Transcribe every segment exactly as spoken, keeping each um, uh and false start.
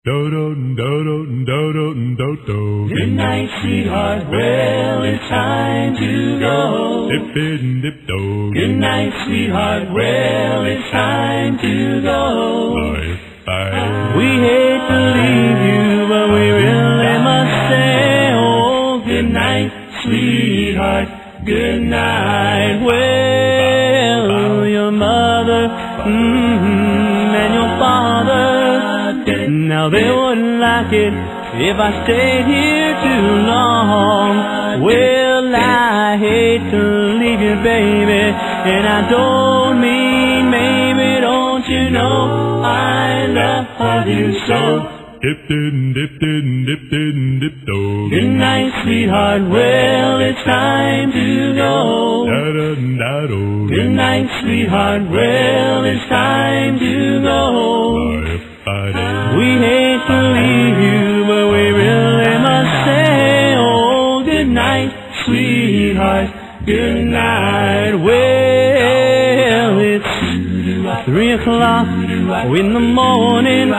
Do do do do do do do do. Good night, sweetheart. Well, it's time to go. Dip dip dip do. Good night, sweetheart. Well, it's time to go. Bye bye. We hate to leave you, but we really must stay. Oh, good night, sweetheart. Good night. Well, your mother mm-hmm, and your father, now they wouldn't like it if I stayed here too long. Well, I hate to leave you, baby, and I don't mean maybe. Don't you know I love you so? Dip dip dip dip dip dip dip do. Good night, sweetheart. Well, it's time to go. Da da da do. Good night, sweetheart. Well, it's time to go. Bye bye. We hate to leave you, but we really must stay. Oh, good night, sweetheart. Good night. Well, it's three o'clock in the morning,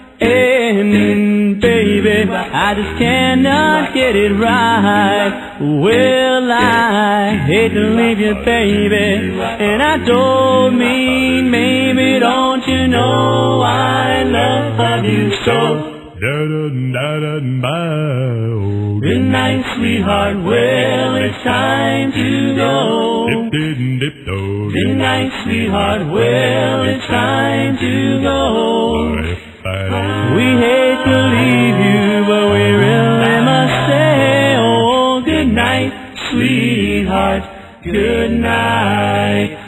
and baby, I just cannot get it right. Well, I hate to leave you, baby, and I don't mean maybe. Don't you know I love you so? Da da da da bye. Good night, sweetheart. Well, it's time to go. Dip dip dip do. Good night, sweetheart. Well, it's time to go. Bye bye. We hate to leave you, but we really must stay. Oh, good night, sweetheart. Good night.